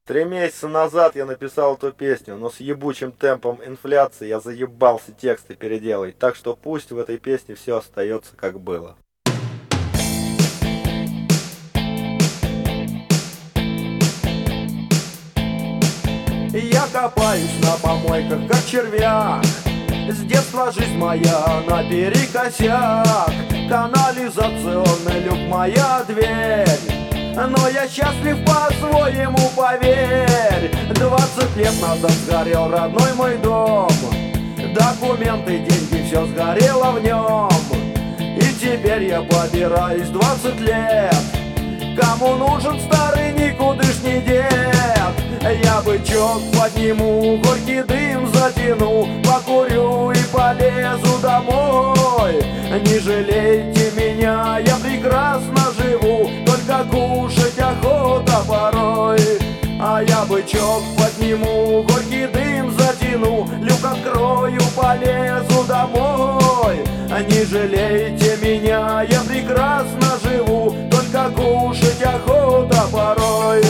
3 месяца назад я написал эту песню, но с ебучим темпом инфляции я заебался тексты переделать, так что пусть в этой песне все остается как было. Я копаюсь на помойках, как червяк. С детства жизнь моя наперекосяк. Канализационный люк моя дверь. Но я счастлив по-своему, поверь. 20 лет назад сгорел родной мой дом. Документы, деньги, все сгорело в нем. И теперь я побираюсь 20 лет. Кому нужен старый никудышний дед? Я бычок подниму, горький дым затяну, покурю и полезу домой. Не жалейте меня, я прекрасно живу, только кушать охота порой. А я бычок подниму, горький дым затяну, люк открою, полезу домой. Не жалейте меня, я прекрасно живу, только кушать охота порой.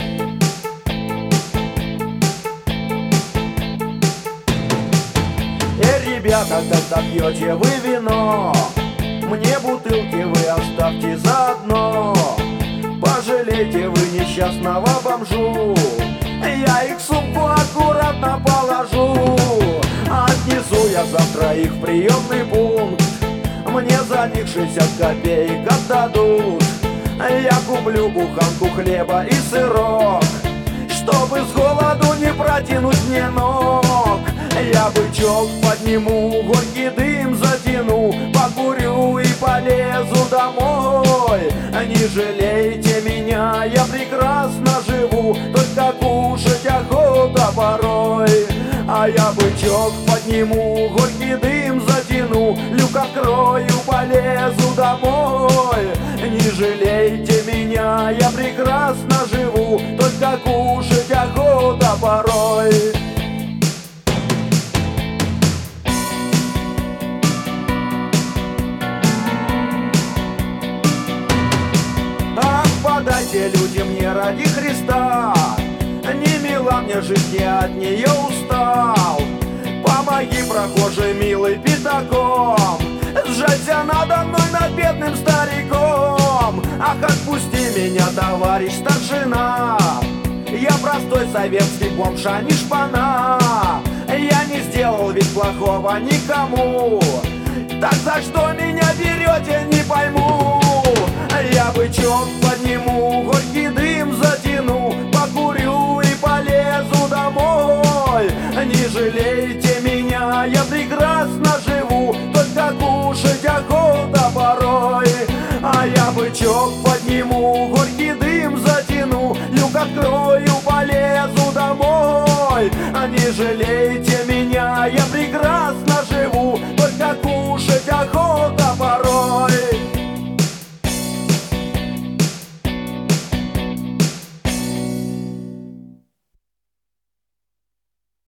Ребята, когда пьете вы вино, мне бутылки вы оставьте заодно. Пожалейте вы несчастного бомжу, я их в сумку аккуратно положу. Отнесу я завтра их в приемный пункт, мне за них 60 копеек отдадут. Я куплю буханку хлеба и сырок, чтобы с голоду не протянуть мне ног. Я бычок подниму, горький дым затяну, покурю и полезу домой. Не жалейте меня, я прекрасно живу, только кушать охота порой. А я бычок подниму, горький дым затяну, люк открою, полезу домой. Не жалейте меня, я прекрасно живу, только кушать охота порой. Ах, подайте люди мне ради Христа, не мила мне жизнь, я от нее устал. Помоги, прохожий милый, пятаком, сжаться надо мной над бедным стариком. Ах, отпусти меня, товарищ старшина, я простой советский бомж, а не шпана. Я не сделал ведь плохого никому, так за что меня берете, не пойму. Я бычок подниму, горький дым затяну, покурю и полезу домой. Не жалейте меня, я прекрасно живу, только кушать охота порой. А я бычок подниму, горький дым затяну, люк открою, полезу домой. Не жалейте